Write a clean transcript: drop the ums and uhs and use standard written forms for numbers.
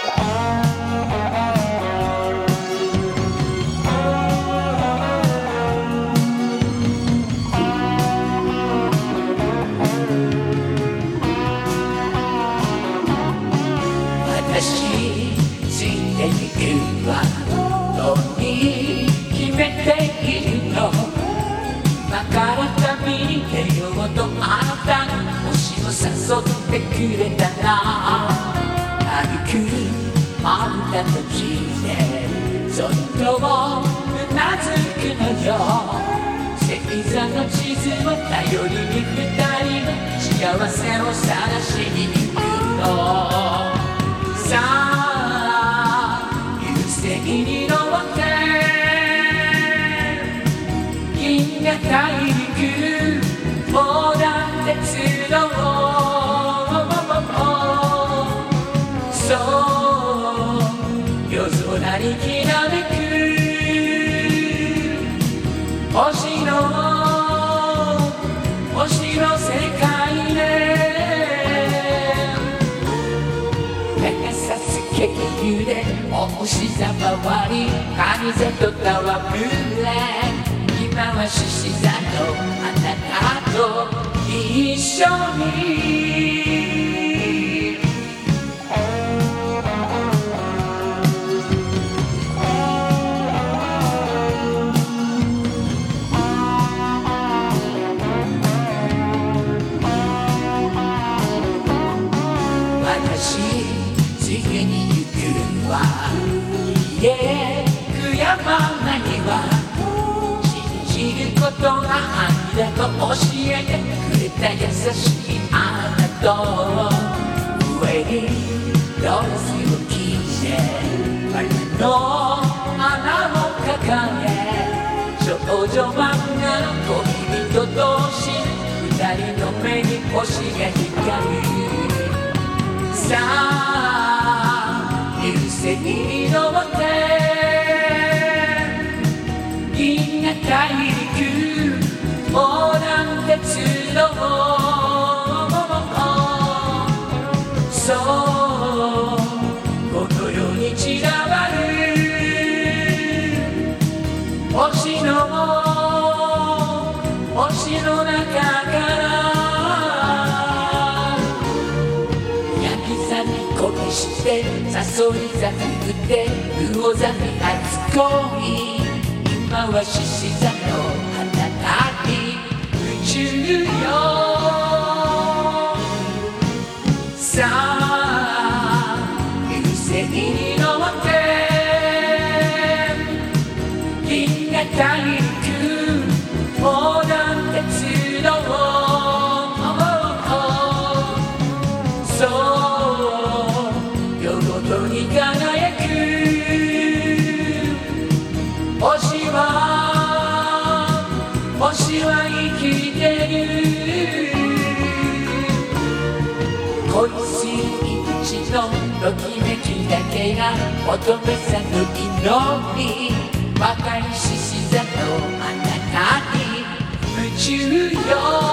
ついていくはどうに決めているの。今から旅に出ようとあなたが星を誘ってくれたら、歩くあんたの地でそっとうなずくのよ。星座の地図を頼りに二人の幸せを探しに行くの。さあ優勢に乗って銀河大陸横断鉄道、そう夜空にきらめく星の世界で経由でお星座回り蟹座と戯れ、今は獅子座のあなたと一緒に。私次に行くは家悔やまないわ。信じることが愛だと教えてくれた優しいあなたと、上にドレスを着て愛の花を抱え、少女漫画の恋人同士二人の目に星が光る。さあ優勢に乗って銀河大陸横断鉄道、そうこの世に散らばる星の中から恋してサソリ座に振って魚座に初恋、今は獅子座のあなたに夢中よ。さあ優勢に乗って銀河大陸横断鉄道、そう夜ごとに輝く星は生きてる。恋する命のときめきだけが乙女座の祈り、若い獅子座のあなたに夢中よ。